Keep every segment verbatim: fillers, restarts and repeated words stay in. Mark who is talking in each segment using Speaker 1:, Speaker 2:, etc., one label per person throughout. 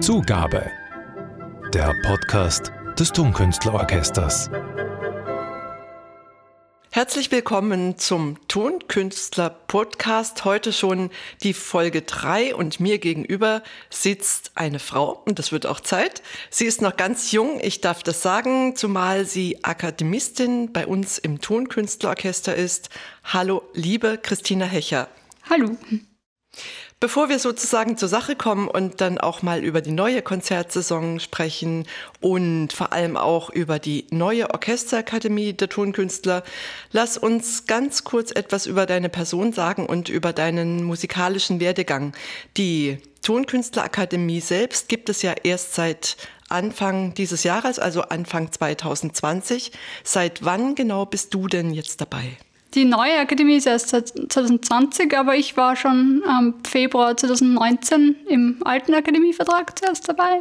Speaker 1: Zugabe. Der Podcast des Tonkünstlerorchesters.
Speaker 2: Herzlich willkommen zum Tonkünstler-Podcast. Heute schon die Folge drei und mir gegenüber sitzt eine Frau und das wird auch Zeit. Sie ist noch ganz jung, ich darf das sagen, zumal sie Akademistin bei uns im Tonkünstlerorchester ist. Hallo, liebe Christina Hecher.
Speaker 3: Hallo.
Speaker 2: Bevor wir sozusagen zur Sache kommen und dann auch mal über die neue Konzertsaison sprechen und vor allem auch über die neue Orchesterakademie der Tonkünstler, lass uns ganz kurz etwas über deine Person sagen und über deinen musikalischen Werdegang. Die Tonkünstlerakademie selbst gibt es ja erst seit Anfang dieses Jahres, also Anfang zwanzig zwanzig. Seit wann genau bist du denn jetzt dabei?
Speaker 3: Die neue Akademie ist erst seit zwanzig zwanzig, aber ich war schon am Februar zwanzig neunzehn im alten Akademievertrag zuerst dabei.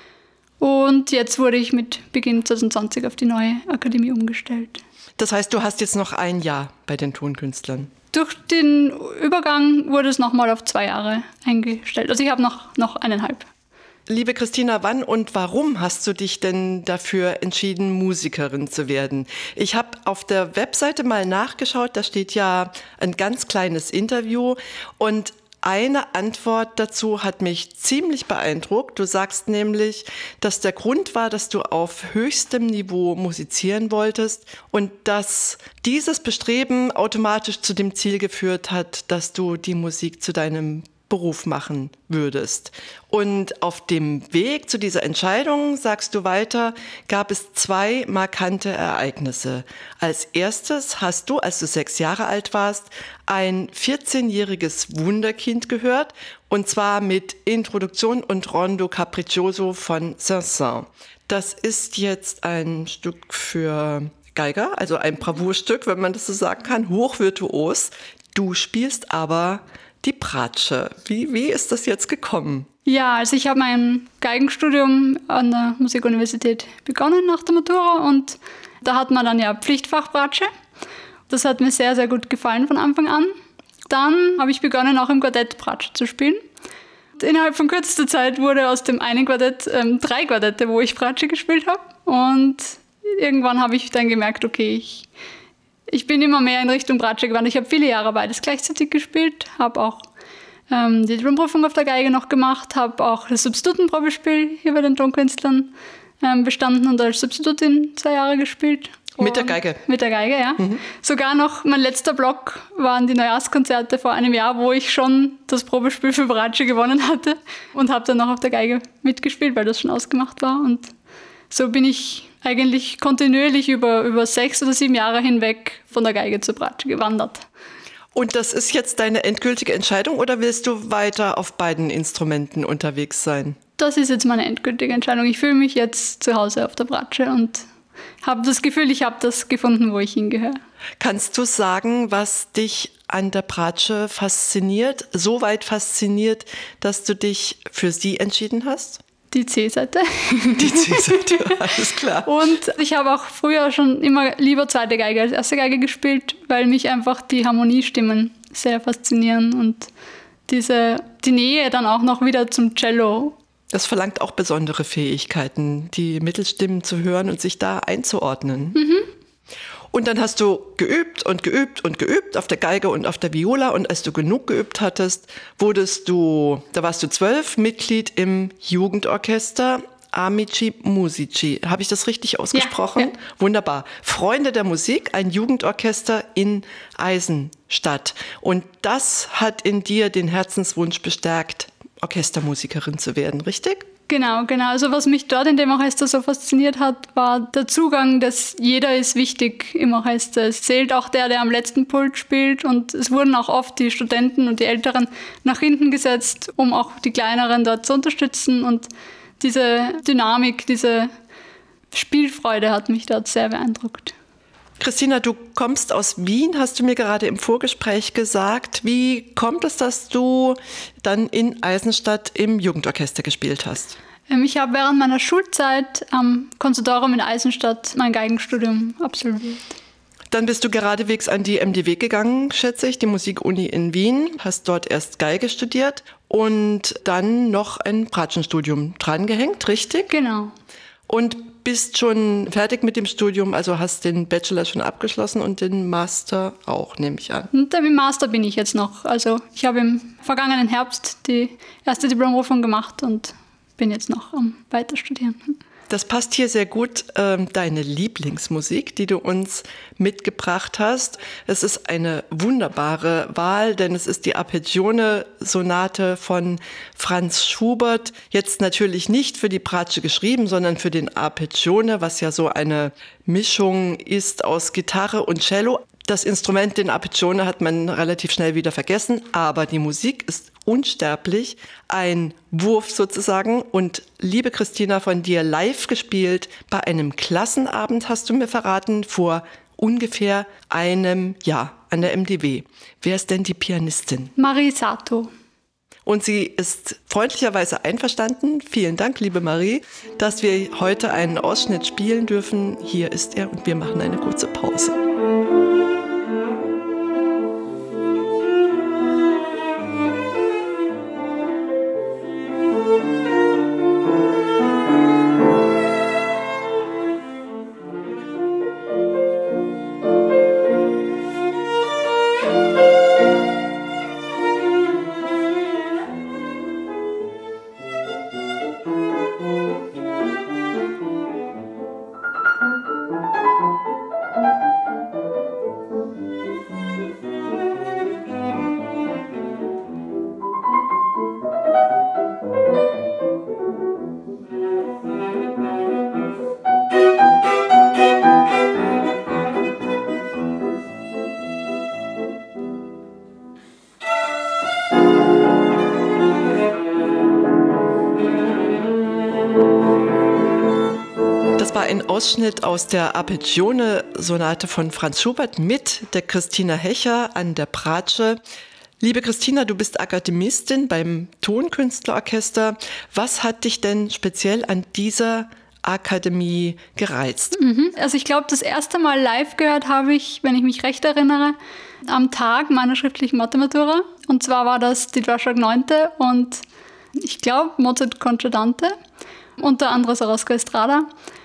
Speaker 3: Und jetzt wurde ich mit Beginn zwanzig zwanzig auf die neue Akademie umgestellt.
Speaker 2: Das heißt, du hast jetzt noch ein Jahr bei den Tonkünstlern?
Speaker 3: Durch den Übergang wurde es nochmal auf zwei Jahre eingestellt. Also ich habe noch, noch eineinhalb.
Speaker 2: Liebe Christina, wann und warum hast du dich denn dafür entschieden, Musikerin zu werden? Ich habe auf der Webseite mal nachgeschaut, da steht ja ein ganz kleines Interview und eine Antwort dazu hat mich ziemlich beeindruckt. Du sagst nämlich, dass der Grund war, dass du auf höchstem Niveau musizieren wolltest und dass dieses Bestreben automatisch zu dem Ziel geführt hat, dass du die Musik zu deinem Beruf machen würdest. Und auf dem Weg zu dieser Entscheidung, sagst du weiter, gab es zwei markante Ereignisse. Als erstes hast du, als du sechs Jahre alt warst, ein vierzehnjähriges Wunderkind gehört, und zwar mit Introduktion und Rondo Capriccioso von Saint-Saëns. Das ist jetzt ein Stück für Geiger, also ein Bravourstück, wenn man das so sagen kann, hochvirtuos. Du spielst aber die Bratsche. Wie, wie ist das jetzt gekommen?
Speaker 3: Ja, also ich habe mein Geigenstudium an der Musikuniversität begonnen nach der Matura und da hat man dann ja Pflichtfach Bratsche. Das hat mir sehr, sehr gut gefallen von Anfang an. Dann habe ich begonnen, auch im Quartett Bratsche zu spielen. Und innerhalb von kürzester Zeit wurde aus dem einen Quartett ähm, drei Quartette, wo ich Bratsche gespielt habe. Und irgendwann habe ich dann gemerkt, okay, ich Ich bin immer mehr in Richtung Bratsche gewandert. Ich habe viele Jahre beides gleichzeitig gespielt, habe auch ähm, die Diplomprüfung auf der Geige noch gemacht, habe auch das Substitutenprobespiel hier bei den Tonkünstlern ähm, bestanden und als Substitutin zwei Jahre gespielt.
Speaker 2: Mit der Geige?
Speaker 3: Mit der Geige, ja. Mhm. Sogar noch mein letzter Block waren die Neujahrskonzerte vor einem Jahr, wo ich schon das Probespiel für Bratsche gewonnen hatte und habe dann noch auf der Geige mitgespielt, weil das schon ausgemacht war. Und so bin ich eigentlich kontinuierlich über, über sechs oder sieben Jahre hinweg von der Geige zur Bratsche gewandert.
Speaker 2: Und das ist jetzt deine endgültige Entscheidung oder willst du weiter auf beiden Instrumenten unterwegs sein?
Speaker 3: Das ist jetzt meine endgültige Entscheidung. Ich fühle mich jetzt zu Hause auf der Bratsche und habe das Gefühl, ich habe das gefunden, wo ich hingehöre. Kannst
Speaker 2: du sagen, was dich an der Bratsche fasziniert, so weit fasziniert, dass du dich für sie entschieden hast?
Speaker 3: Die C-Seite.
Speaker 2: Die C-Seite, alles klar.
Speaker 3: Und ich habe auch früher schon immer lieber zweite Geige als erste Geige gespielt, weil mich einfach die Harmoniestimmen sehr faszinieren und diese, die Nähe dann auch noch wieder zum Cello.
Speaker 2: Das verlangt auch besondere Fähigkeiten, die Mittelstimmen zu hören und sich da einzuordnen. Mhm. Und dann hast du geübt und geübt und geübt auf der Geige und auf der Viola. Und als du genug geübt hattest, wurdest du, da warst du zwölf, Mitglied im Jugendorchester Amici Musici. Habe ich das richtig ausgesprochen? Ja, ja. Wunderbar. Freunde der Musik, ein Jugendorchester in Eisenstadt. Und das hat in dir den Herzenswunsch bestärkt, Orchestermusikerin zu werden, richtig?
Speaker 3: Genau, genau. Also was mich dort in dem Orchester so fasziniert hat, war der Zugang, dass jeder ist wichtig im Orchester. Es zählt auch der, der am letzten Pult spielt, und es wurden auch oft die Studenten und die Älteren nach hinten gesetzt, um auch die Kleineren dort zu unterstützen, und diese Dynamik, diese Spielfreude hat mich dort sehr beeindruckt.
Speaker 2: Christina, du kommst aus Wien, hast du mir gerade im Vorgespräch gesagt. Wie kommt es, dass du dann in Eisenstadt im Jugendorchester gespielt hast?
Speaker 3: Ich habe während meiner Schulzeit am Konservatorium in Eisenstadt mein Geigenstudium absolviert.
Speaker 2: Dann bist du geradewegs an die M D W gegangen, schätze ich, die Musikuni in Wien, hast dort erst Geige studiert und dann noch ein Bratschenstudium drangehängt, richtig?
Speaker 3: Genau.
Speaker 2: Und bist schon fertig mit dem Studium, also hast den Bachelor schon abgeschlossen und den Master auch, nehme ich an.
Speaker 3: Und im Master bin ich jetzt noch. Also ich habe im vergangenen Herbst die erste Diplomprüfung gemacht und bin jetzt noch am Weiterstudieren.
Speaker 2: Das passt hier sehr gut, ähm, deine Lieblingsmusik, die du uns mitgebracht hast. Es ist eine wunderbare Wahl, denn es ist die Arpeggione-Sonate von Franz Schubert. Jetzt natürlich nicht für die Bratsche geschrieben, sondern für den Arpeggione, was ja so eine Mischung ist aus Gitarre und Cello. Das Instrument, den Arpeggione, hat man relativ schnell wieder vergessen, aber die Musik ist unsterblich, ein Wurf sozusagen. Und liebe Christina, von dir live gespielt bei einem Klassenabend, hast du mir verraten, vor ungefähr einem Jahr an der M D W. Wer ist denn die Pianistin?
Speaker 3: Marie Sato.
Speaker 2: Und sie ist freundlicherweise einverstanden. Vielen Dank, liebe Marie, dass wir heute einen Ausschnitt spielen dürfen. Hier ist er und wir machen eine kurze Pause. Ein Ausschnitt aus der Arpeggione-Sonate von Franz Schubert mit der Christina Hecher an der Bratsche. Liebe Christina, du bist Akademistin beim Tonkünstlerorchester. Was hat dich denn speziell an dieser Akademie gereizt?
Speaker 3: Mhm. Also ich glaube, das erste Mal live gehört habe ich, wenn ich mich recht erinnere, am Tag meiner schriftlichen Mathematura. Und zwar war das die Dvorak Neunte und ich glaube Mozart Concertante, unter anderem Sarasca Estrada.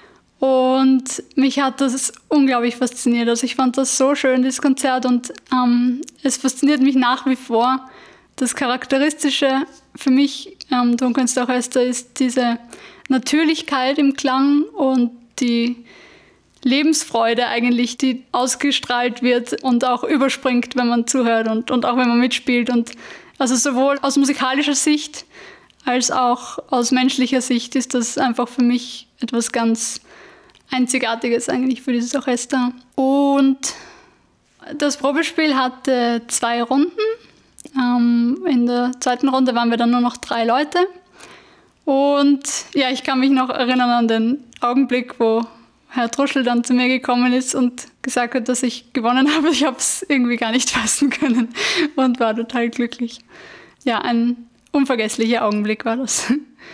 Speaker 3: Und mich hat das unglaublich fasziniert. Also ich fand das so schön, dieses Konzert. Und ähm, es fasziniert mich nach wie vor. Das Charakteristische für mich am ähm, Tonkünstlerorchester ist diese Natürlichkeit im Klang und die Lebensfreude eigentlich, die ausgestrahlt wird und auch überspringt, wenn man zuhört und, und auch wenn man mitspielt. Und also sowohl aus musikalischer Sicht als auch aus menschlicher Sicht ist das einfach für mich etwas ganz Einzigartiges eigentlich für dieses Orchester. Und das Probespiel hatte zwei Runden. Ähm, in der zweiten Runde waren wir dann nur noch drei Leute. Und ja, ich kann mich noch erinnern an den Augenblick, wo Herr Truschel dann zu mir gekommen ist und gesagt hat, dass ich gewonnen habe. Ich habe es irgendwie gar nicht fassen können und war total glücklich. Ja, ein unvergesslicher Augenblick war das.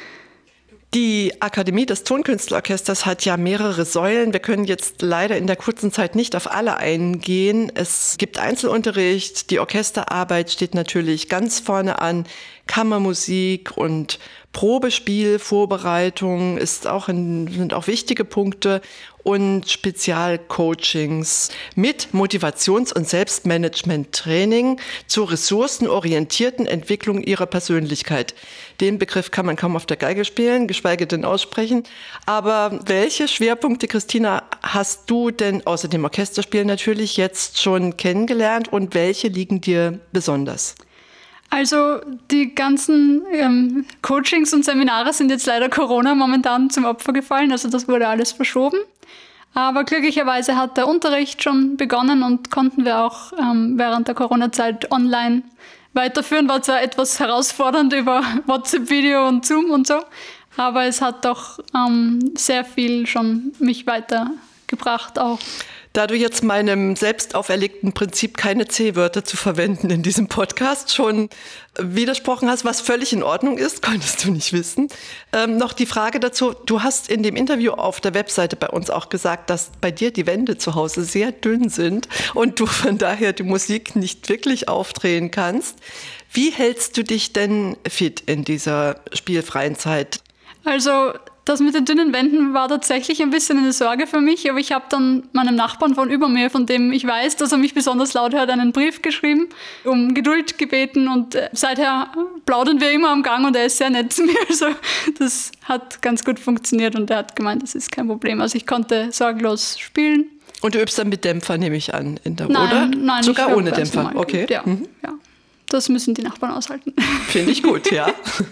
Speaker 2: Die Akademie des Tonkünstlerorchesters hat ja mehrere Säulen. Wir können jetzt leider in der kurzen Zeit nicht auf alle eingehen. Es gibt Einzelunterricht, die Orchesterarbeit steht natürlich ganz vorne an, Kammermusik und Probespiel, Vorbereitung ist auch ein, sind auch wichtige Punkte und Spezialcoachings mit Motivations- und Selbstmanagement-Training zur ressourcenorientierten Entwicklung ihrer Persönlichkeit. Den Begriff kann man kaum auf der Geige spielen, geschweige denn aussprechen. Aber welche Schwerpunkte, Christina, hast du denn außer dem Orchesterspiel natürlich jetzt schon kennengelernt und welche liegen dir besonders?
Speaker 3: Also die ganzen ähm, Coachings und Seminare sind jetzt leider Corona momentan zum Opfer gefallen, also das wurde alles verschoben. Aber glücklicherweise hat der Unterricht schon begonnen und konnten wir auch ähm, während der Corona-Zeit online weiterführen. War zwar etwas herausfordernd über WhatsApp-Video und Zoom und so, aber es hat doch ähm, sehr viel schon mich weitergebracht auch.
Speaker 2: Da du jetzt meinem selbst auferlegten Prinzip, keine C-Wörter zu verwenden in diesem Podcast, schon widersprochen hast, was völlig in Ordnung ist, konntest du nicht wissen. Ähm, noch die Frage dazu, du hast in dem Interview auf der Webseite bei uns auch gesagt, dass bei dir die Wände zu Hause sehr dünn sind und du von daher die Musik nicht wirklich aufdrehen kannst. Wie hältst du dich denn fit in dieser spielfreien Zeit?
Speaker 3: Also das mit den dünnen Wänden war tatsächlich ein bisschen eine Sorge für mich, aber ich habe dann meinem Nachbarn von über mir, von dem ich weiß, dass er mich besonders laut hört, einen Brief geschrieben, um Geduld gebeten und seither plaudern wir immer am Gang und er ist sehr nett zu mir. Also das hat ganz gut funktioniert und er hat gemeint, das ist kein Problem. Also ich konnte sorglos spielen.
Speaker 2: Und du übst dann mit Dämpfer, nehme ich an, in der,
Speaker 3: nein,
Speaker 2: oder?
Speaker 3: Nein,
Speaker 2: sogar ohne Dämpfer. Okay.
Speaker 3: Ja, mhm. ja, das müssen die Nachbarn aushalten.
Speaker 2: Finde ich gut, ja.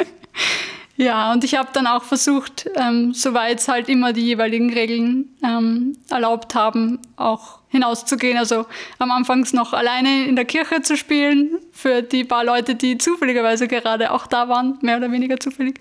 Speaker 3: Ja, und ich habe dann auch versucht, ähm, soweit es halt immer die jeweiligen Regeln ähm, erlaubt haben, auch hinauszugehen. Also am Anfang noch alleine in der Kirche zu spielen, für die paar Leute, die zufälligerweise gerade auch da waren, mehr oder weniger zufällig.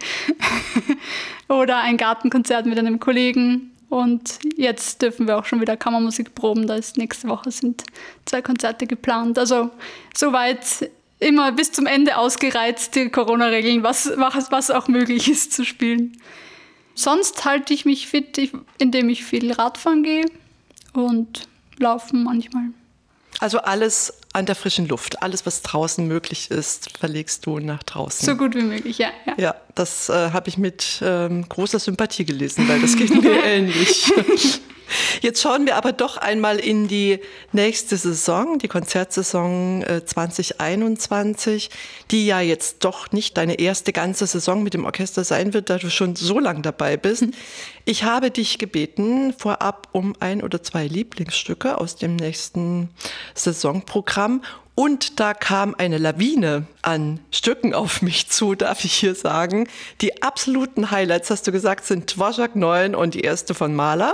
Speaker 3: Oder ein Gartenkonzert mit einem Kollegen. Und jetzt dürfen wir auch schon wieder Kammermusik proben. Da ist nächste Woche sind zwei Konzerte geplant. Also soweit immer bis zum Ende ausgereizt, die Corona-Regeln, was, was, was auch möglich ist zu spielen. Sonst halte ich mich fit, indem ich viel Radfahren gehe und laufen manchmal.
Speaker 2: Also alles an der frischen Luft, alles, was draußen möglich ist, verlegst du nach draußen.
Speaker 3: So gut wie möglich, ja. Ja,
Speaker 2: ja das äh, habe ich mit ähm, großer Sympathie gelesen, weil das geht mir ähnlich. Jetzt schauen wir aber doch einmal in die nächste Saison, die Konzertsaison äh, zwanzig einundzwanzig, die ja jetzt doch nicht deine erste ganze Saison mit dem Orchester sein wird, da du schon so lange dabei bist. Ich habe dich gebeten, vorab um ein oder zwei Lieblingsstücke aus dem nächsten Saisonprogramm. Und da kam eine Lawine an Stücken auf mich zu, darf ich hier sagen. Die absoluten Highlights, hast du gesagt, sind Dvořák neun und die erste von Mahler.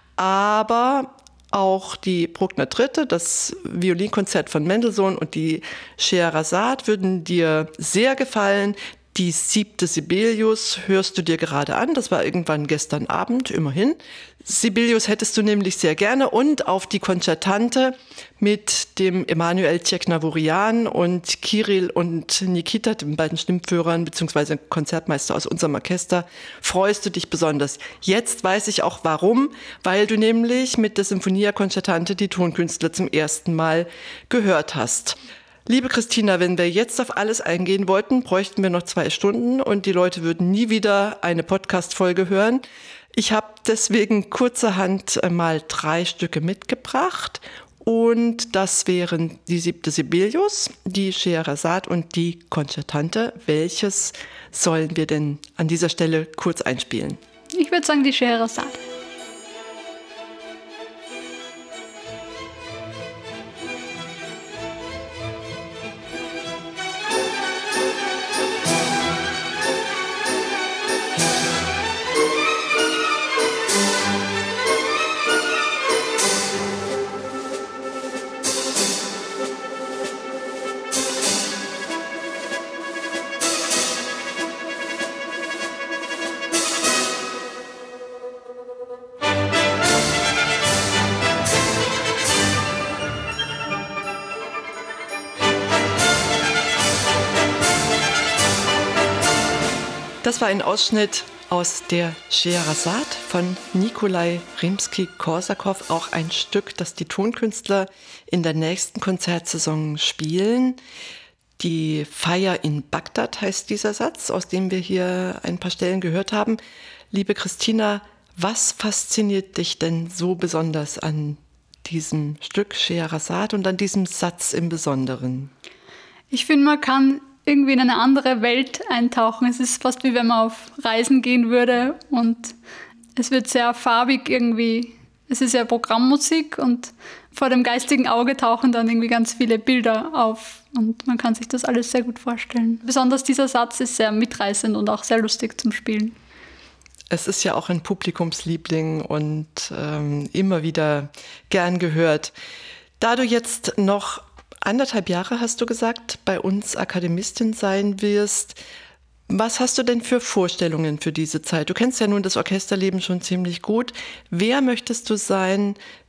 Speaker 2: Aber auch die Bruckner Dritte, das Violinkonzert von Mendelssohn und die Scheherazade würden dir sehr gefallen. Die siebte Sibelius hörst du dir gerade an. Das war irgendwann gestern Abend, immerhin. Sibelius hättest du nämlich sehr gerne. Und auf die Concertante mit dem Emanuel Tcheknavourian und Kirill und Nikita, den beiden Stimmführern bzw. Konzertmeister aus unserem Orchester, freust du dich besonders. Jetzt weiß ich auch warum, weil du nämlich mit der Sinfonia Concertante die Tonkünstler zum ersten Mal gehört hast. Liebe Christina, wenn wir jetzt auf alles eingehen wollten, bräuchten wir noch zwei Stunden und die Leute würden nie wieder eine Podcast-Folge hören. Ich habe deswegen kurzerhand mal drei Stücke mitgebracht und das wären die siebte Sibelius, die Scheherazade und die Concertante. Welches sollen wir denn an dieser Stelle kurz einspielen?
Speaker 3: Ich würde sagen die Scheherazade.
Speaker 2: Das war ein Ausschnitt aus der Scheherazade von Nikolai Rimsky-Korsakow, auch ein Stück, das die Tonkünstler in der nächsten Konzertsaison spielen. Die Feier in Bagdad heißt dieser Satz, aus dem wir hier ein paar Stellen gehört haben. Liebe Christina, was fasziniert dich denn so besonders an diesem Stück Scheherazade und an diesem Satz im Besonderen?
Speaker 3: Ich finde, man kann irgendwie in eine andere Welt eintauchen. Es ist fast wie wenn man auf Reisen gehen würde und es wird sehr farbig irgendwie. Es ist ja Programmmusik und vor dem geistigen Auge tauchen dann irgendwie ganz viele Bilder auf und man kann sich das alles sehr gut vorstellen. Besonders dieser Satz ist sehr mitreißend und auch sehr lustig zum Spielen.
Speaker 2: Es ist ja auch ein Publikumsliebling und ähm, immer wieder gern gehört. Da du jetzt noch anderthalb Jahre, hast du gesagt, bei uns Akademistin sein wirst. Was hast du denn für Vorstellungen für diese Zeit? Du kennst ja nun das Orchesterleben schon ziemlich gut. Wer möchtest du sein,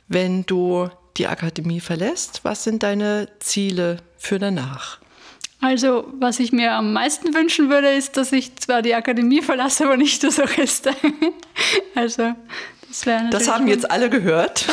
Speaker 2: wenn du die Akademie verlässt? Was sind deine Ziele für danach?
Speaker 3: Also, was ich mir am meisten wünschen würde, ist, dass ich zwar die Akademie verlasse, aber nicht das Orchester. Also, das wäre natürlich...
Speaker 2: Das haben jetzt alle gehört.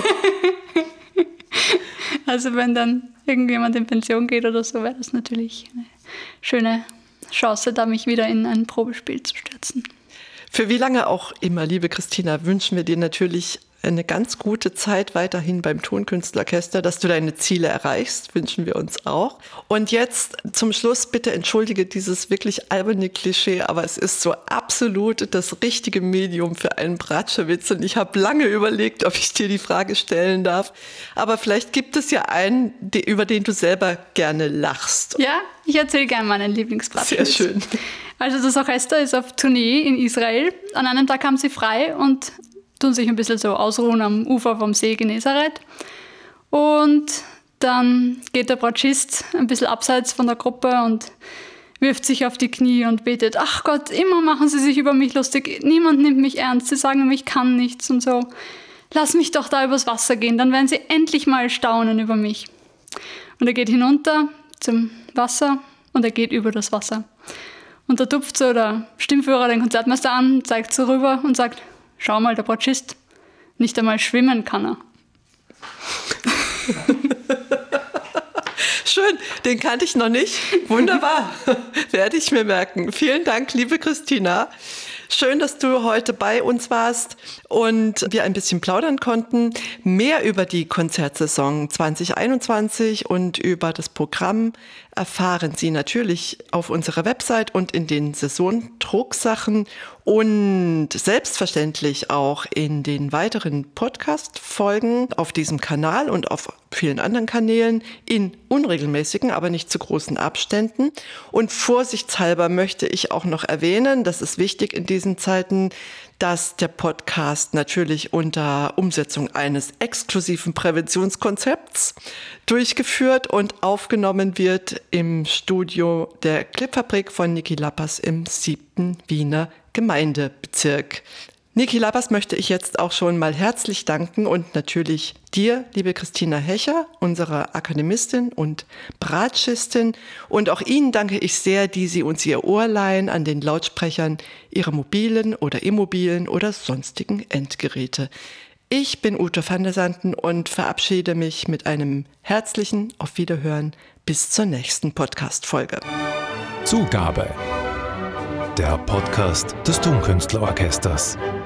Speaker 3: Also, wenn dann irgendjemand in Pension geht oder so, wäre das natürlich eine schöne Chance, da mich wieder in ein Probespiel zu stürzen.
Speaker 2: Für wie lange auch immer, liebe Christina, wünschen wir dir natürlich eine ganz gute Zeit weiterhin beim Tonkünstlerorchester, dass du deine Ziele erreichst, wünschen wir uns auch. Und jetzt zum Schluss bitte entschuldige dieses wirklich alberne Klischee, aber es ist so absolut das richtige Medium für einen Bratschewitz und ich habe lange überlegt, ob ich dir die Frage stellen darf. Aber vielleicht gibt es ja einen, über den du selber gerne lachst.
Speaker 3: Ja, ich erzähle gerne meinen Lieblingsbratschewitz.
Speaker 2: Sehr schön.
Speaker 3: Also das Orchester ist auf Tournee in Israel. An einem Tag haben sie frei und tun sich ein bisschen so ausruhen am Ufer vom See Genezareth. Und dann geht der Bratschist ein bisschen abseits von der Gruppe und wirft sich auf die Knie und betet, ach Gott, immer machen sie sich über mich lustig, niemand nimmt mich ernst, sie sagen mir, ich kann nichts und so. Lass mich doch da übers Wasser gehen, dann werden sie endlich mal staunen über mich. Und er geht hinunter zum Wasser und er geht über das Wasser. Und da tupft so der Stimmführer den Konzertmeister an, zeigt so rüber und sagt, schau mal, der Bratschist, nicht einmal schwimmen kann er.
Speaker 2: Schön, den kannte ich noch nicht. Wunderbar, werde ich mir merken. Vielen Dank, liebe Christina. Schön, dass du heute bei uns warst und wir ein bisschen plaudern konnten. Mehr über die Konzertsaison zwanzig einundzwanzig und über das Programm erfahren Sie natürlich auf unserer Website und in den Saisondrucksachen und selbstverständlich auch in den weiteren Podcast-Folgen auf diesem Kanal und auf vielen anderen Kanälen in unregelmäßigen, aber nicht zu großen Abständen. Und vorsichtshalber möchte ich auch noch erwähnen, das ist wichtig in diesen Zeiten, dass der Podcast natürlich unter Umsetzung eines exklusiven Präventionskonzepts durchgeführt und aufgenommen wird im Studio der Clipfabrik von Niki Lappers im siebten Wiener Gemeindebezirk. Niki Lappers möchte ich jetzt auch schon mal herzlich danken und natürlich dir, liebe Christina Hecher, unserer Akademistin und Bratschistin. Und auch Ihnen danke ich sehr, die Sie uns Ihr Ohr leihen an den Lautsprechern Ihrer mobilen oder immobilen oder sonstigen Endgeräte. Ich bin Ute van der Sanden und verabschiede mich mit einem herzlichen Auf Wiederhören bis zur nächsten Podcast-Folge.
Speaker 1: Zugabe. Der Podcast des Tonkünstlerorchesters.